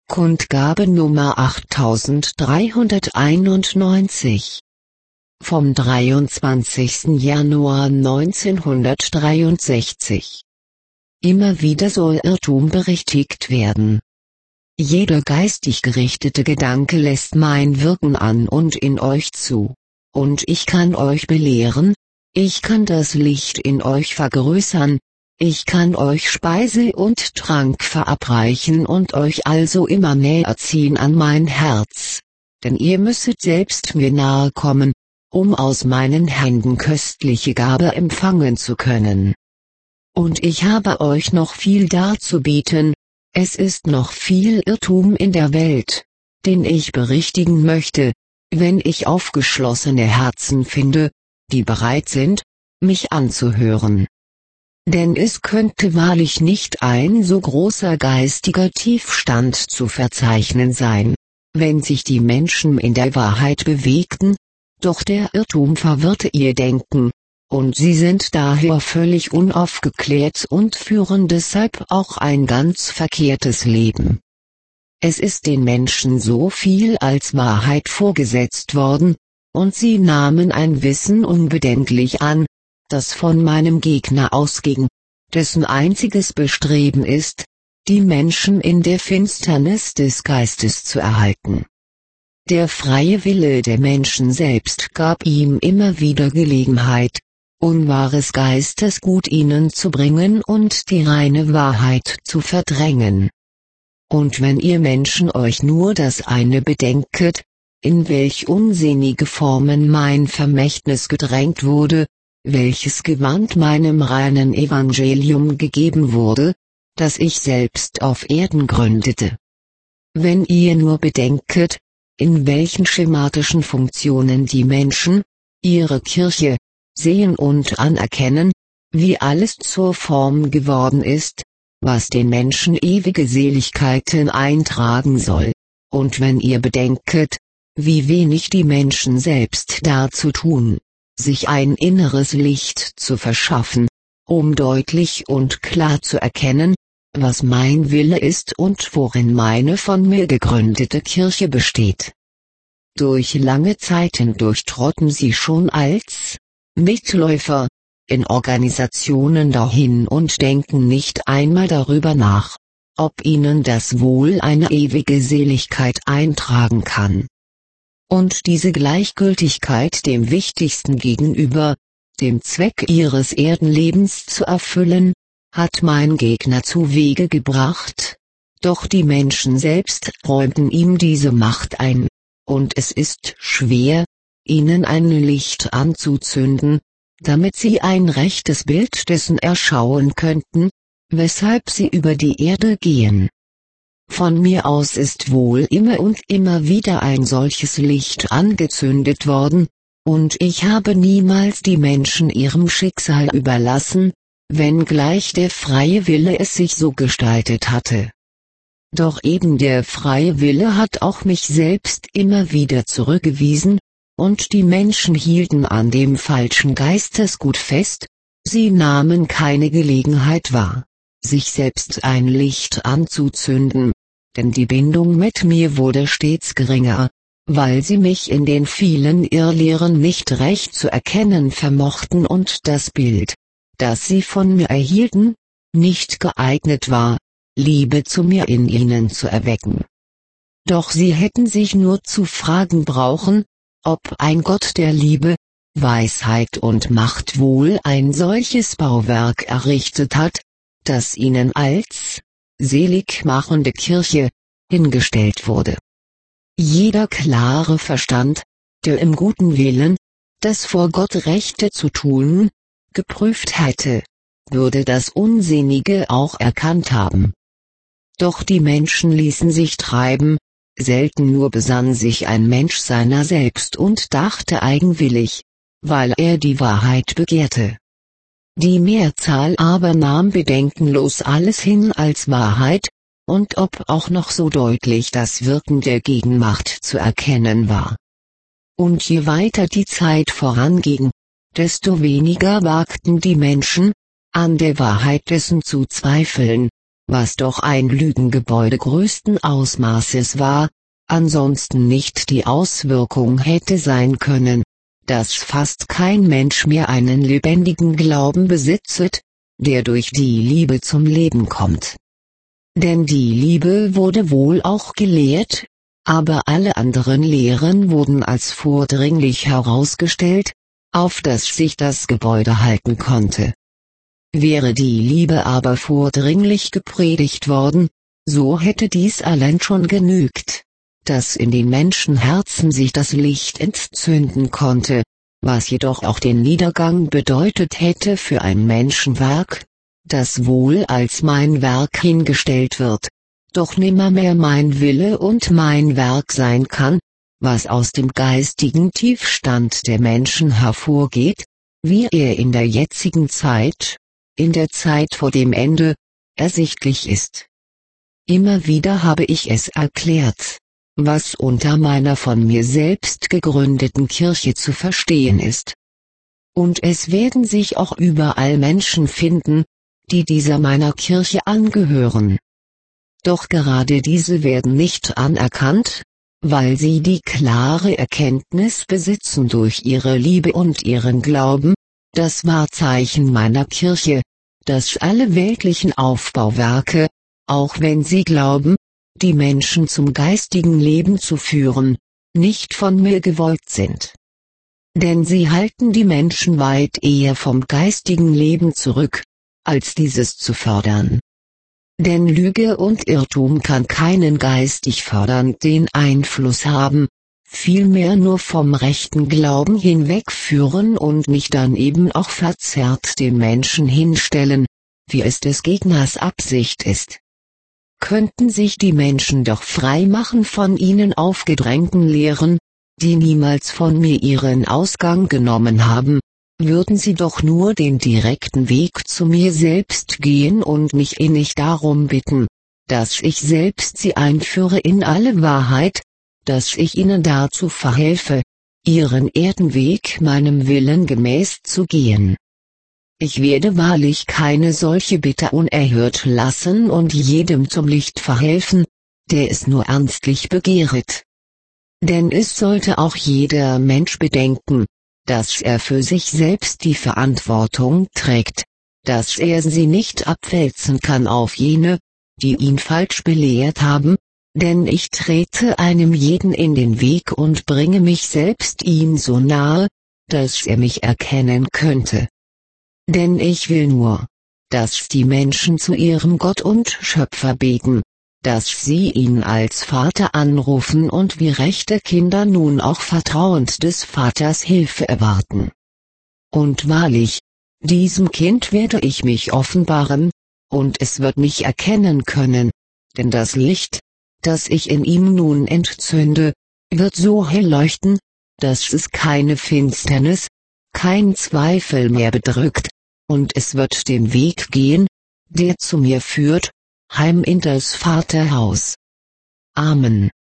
Kundgabe Nummer 8391 vom 23. Januar 1963. Immer wieder soll Irrtum berichtigt werden. Jeder geistig gerichtete Gedanke lässt mein Wirken an und in euch zu. Und ich kann euch belehren, ich kann das Licht in euch vergrößern, ich kann euch Speise und Trank verabreichen und euch also immer näher ziehen an mein Herz. Denn ihr müsset selbst mir nahe kommen, um aus meinen Händen köstliche Gabe empfangen zu können. Und ich habe euch noch viel darzubieten, es ist noch viel Irrtum in der Welt, den ich berichtigen möchte, wenn ich aufgeschlossene Herzen finde, die bereit sind, mich anzuhören. Denn es könnte wahrlich nicht ein so großer geistiger Tiefstand zu verzeichnen sein, wenn sich die Menschen in der Wahrheit bewegten, doch der Irrtum verwirrte ihr Denken, und sie sind daher völlig unaufgeklärt und führen deshalb auch ein ganz verkehrtes Leben. Es ist den Menschen so viel als Wahrheit vorgesetzt worden, und sie nahmen ein Wissen unbedenklich an, das von meinem Gegner ausging, dessen einziges Bestreben ist, die Menschen in der Finsternis des Geistes zu erhalten. Der freie Wille der Menschen selbst gab ihm immer wieder Gelegenheit, unwahres Geistesgut ihnen zu bringen und die reine Wahrheit zu verdrängen. Und wenn ihr Menschen euch nur das eine bedenket, in welch unsinnige Formen mein Vermächtnis gedrängt wurde, welches Gewand meinem reinen Evangelium gegeben wurde, das ich selbst auf Erden gründete. Wenn ihr nur bedenket, in welchen schematischen Funktionen die Menschen, ihre Kirche, sehen und anerkennen, wie alles zur Form geworden ist, was den Menschen ewige Seligkeiten eintragen soll, und wenn ihr bedenket, wie wenig die Menschen selbst dazu tun, sich ein inneres Licht zu verschaffen, um deutlich und klar zu erkennen, was mein Wille ist und worin meine von mir gegründete Kirche besteht. Durch lange Zeiten durchtrotten sie schon als Mitläufer in Organisationen dahin und denken nicht einmal darüber nach, ob ihnen das Wohl eine ewige Seligkeit eintragen kann. Und diese Gleichgültigkeit dem Wichtigsten gegenüber, dem Zweck ihres Erdenlebens zu erfüllen, hat mein Gegner zu Wege gebracht, doch die Menschen selbst räumten ihm diese Macht ein, und es ist schwer, ihnen ein Licht anzuzünden, damit sie ein rechtes Bild dessen erschauen könnten, weshalb sie über die Erde gehen. Von mir aus ist wohl immer und immer wieder ein solches Licht angezündet worden, und ich habe niemals die Menschen ihrem Schicksal überlassen, wenngleich der freie Wille es sich so gestaltet hatte. Doch eben der freie Wille hat auch mich selbst immer wieder zurückgewiesen, und die Menschen hielten an dem falschen Geistesgut fest, sie nahmen keine Gelegenheit wahr, sich selbst ein Licht anzuzünden, denn die Bindung mit mir wurde stets geringer, weil sie mich in den vielen Irrlehren nicht recht zu erkennen vermochten und das Bild, das sie von mir erhielten, nicht geeignet war, Liebe zu mir in ihnen zu erwecken. Doch sie hätten sich nur zu fragen brauchen, ob ein Gott der Liebe, Weisheit und Macht wohl ein solches Bauwerk errichtet hat, das ihnen als seligmachende Kirche hingestellt wurde. Jeder klare Verstand, der im guten Willen, das vor Gott Rechte zu tun, geprüft hätte, würde das Unsinnige auch erkannt haben. Doch die Menschen ließen sich treiben, selten nur besann sich ein Mensch seiner selbst und dachte eigenwillig, weil er die Wahrheit begehrte. Die Mehrzahl aber nahm bedenkenlos alles hin als Wahrheit, und ob auch noch so deutlich das Wirken der Gegenmacht zu erkennen war. Und je weiter die Zeit voranging, desto weniger wagten die Menschen, an der Wahrheit dessen zu zweifeln, was doch ein Lügengebäude größten Ausmaßes war, ansonsten nicht die Auswirkung hätte sein können, dass fast kein Mensch mehr einen lebendigen Glauben besitzet, der durch die Liebe zum Leben kommt. Denn die Liebe wurde wohl auch gelehrt, aber alle anderen Lehren wurden als vordringlich herausgestellt, auf das sich das Gebäude halten konnte. Wäre die Liebe aber vordringlich gepredigt worden, so hätte dies allein schon genügt, dass in den Menschenherzen sich das Licht entzünden konnte, was jedoch auch den Niedergang bedeutet hätte für ein Menschenwerk, das wohl als mein Werk hingestellt wird, doch nimmermehr mein Wille und mein Werk sein kann, was aus dem geistigen Tiefstand der Menschen hervorgeht, wie er in der jetzigen Zeit, in der Zeit vor dem Ende, ersichtlich ist. Immer wieder habe ich es erklärt, was unter meiner von mir selbst gegründeten Kirche zu verstehen ist. Und es werden sich auch überall Menschen finden, die dieser meiner Kirche angehören. Doch gerade diese werden nicht anerkannt, weil sie die klare Erkenntnis besitzen durch ihre Liebe und ihren Glauben, das Wahrzeichen meiner Kirche, dass alle weltlichen Aufbauwerke, auch wenn sie glauben, die Menschen zum geistigen Leben zu führen, nicht von mir gewollt sind. Denn sie halten die Menschen weit eher vom geistigen Leben zurück, als dieses zu fördern. Denn Lüge und Irrtum kann keinen geistig fördernden Einfluss haben, vielmehr nur vom rechten Glauben hinwegführen und mich dann eben auch verzerrt dem Menschen hinstellen, wie es des Gegners Absicht ist. Könnten sich die Menschen doch frei machen von ihnen aufgedrängten Lehren, die niemals von mir ihren Ausgang genommen haben, würden sie doch nur den direkten Weg zu mir selbst gehen und mich innig darum bitten, dass ich selbst sie einführe in alle Wahrheit, dass ich ihnen dazu verhelfe, ihren Erdenweg meinem Willen gemäß zu gehen. Ich werde wahrlich keine solche Bitte unerhört lassen und jedem zum Licht verhelfen, der es nur ernstlich begehret. Denn es sollte auch jeder Mensch bedenken, dass er für sich selbst die Verantwortung trägt, dass er sie nicht abwälzen kann auf jene, die ihn falsch belehrt haben, denn ich trete einem jeden in den Weg und bringe mich selbst ihm so nahe, dass er mich erkennen könnte. Denn ich will nur, dass die Menschen zu ihrem Gott und Schöpfer beten, dass sie ihn als Vater anrufen und wie rechte Kinder nun auch vertrauend des Vaters Hilfe erwarten. Und wahrlich, diesem Kind werde ich mich offenbaren, und es wird mich erkennen können, denn das Licht, das ich in ihm nun entzünde, wird so hell leuchten, dass es keine Finsternis, kein Zweifel mehr bedrückt, und es wird den Weg gehen, der zu mir führt, heim in das Vaterhaus. Amen.